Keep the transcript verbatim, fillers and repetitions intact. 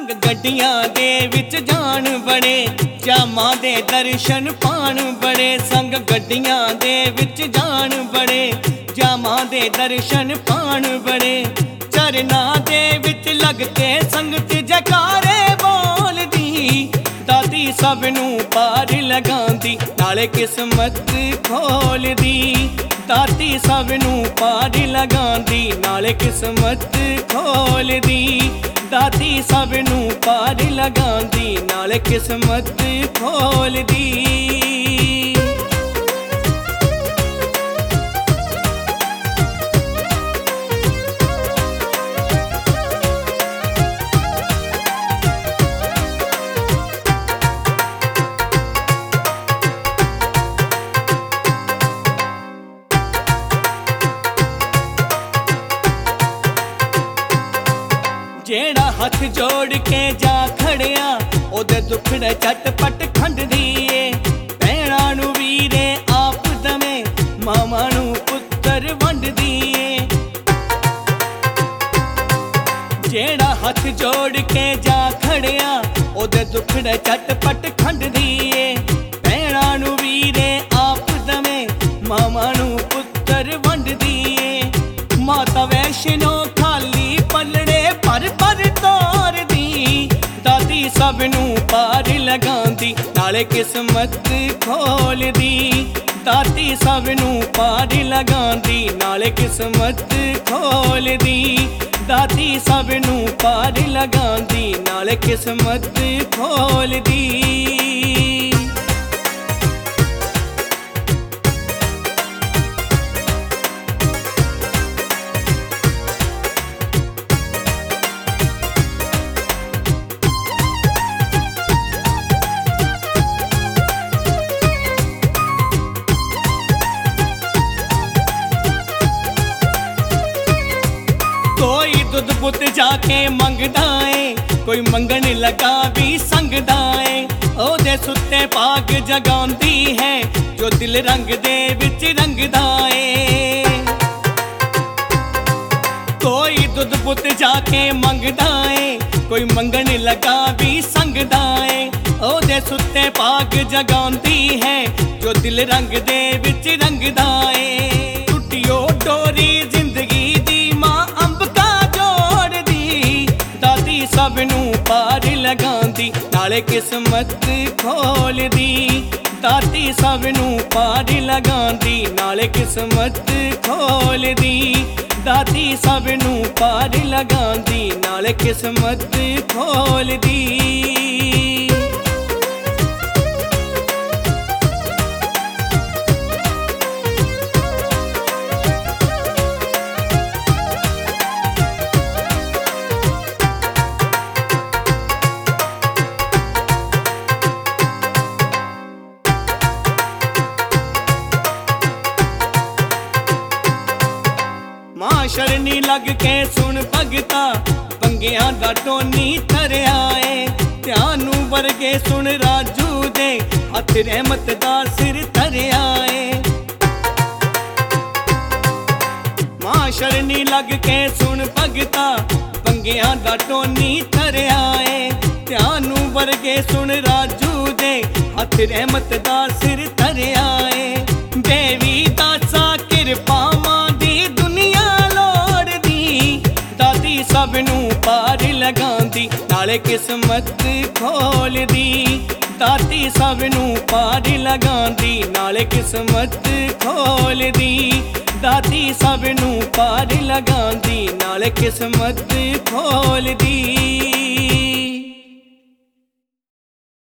संग गड्डियां दे विच जान बड़े, जामां दे दर्शन पाण बड़े। संग गड्डियां दे विच जान बड़े, जामां दे दर्शन पाण बड़े। चरना दे विच लग के संगत जयकारे बोलदी, दाती सब नूं पार लगांदी नाले किस्मत खोलदी। दाती सब नूं पार लगांदी नाले किस्मत खोलदी। दाती सब नूं पार लगांदी नाले किस्मत खोलदी। जेड़ा हथ जोड़ के जा खड़िया, ओदे दुखड़े झटपट खंडदी ए। भैणां नूं वीरे आप दमे, मावां नूं पुत्तर वंडदी ए। जेड़ा हथ जोड़ के जा खड़िया, ओदे दुखड़े झटपट खंडदी ए। भैणां नूं वीरे आप दमे, मावां नूं पुत्तर वंडदी ए। माता वैष्णो खाली पलड़े पर पर तोरदी, दाती सब नूं पार लगांदी नाले किस्मत खोलदी। दाती सब नूं पार लगांदी नाले किस्मत खोलदी। दाती सब नूं पार लगांदी नाले किस्मत खोलदी। कोई दुध पुत जाके मंगदा ए, कोई मंगण लगा भी संगदा ए। ओदे सुत्ते पाग जगांदी है, जो दिल रंग दे विच रंगदा ए। कोई दुध पुत जाके मंगदा ए, कोई मंगण लगा भी संगदा ए। ओदे सुत्ते पाग जगांदी है, जो दिल रंग दे विच रंगदा ए। टुटियो डोरी जिंदगी दी मां अंबका जोड़दी, दाती सब नूं पार लगांदी नाले किस्मत खोलदी। दाती सब नूं पार लगांदी नाले किस्मत खोलदी। दाती सब नूं पार लगांदी नाले किस्मत खोलदी। मां शरणी लग के सुन भगता, पंगियां दा टोनी धरिया ए। ध्यान नूं वरगे सुन राजू दे, हथ रहमत दा सिर धरिया ए। मां शरणी लग के सुन भगता, पंगियां दा टोनी धरिया ए। ध्यान नूं वरगे सुन राजू दे, हथ रहमत दा सिर धरिया ए। देवी दासा किरपा मां दी दुनिया लोड़दी, दाती सब नूं पार लगांदी नाले किस्मत खोलदी। दाती सब नूं पार लगांदी नाले किस्मत खोलदी। दाती सब नूं पार लगांदी नाले किस्मत खोलदी।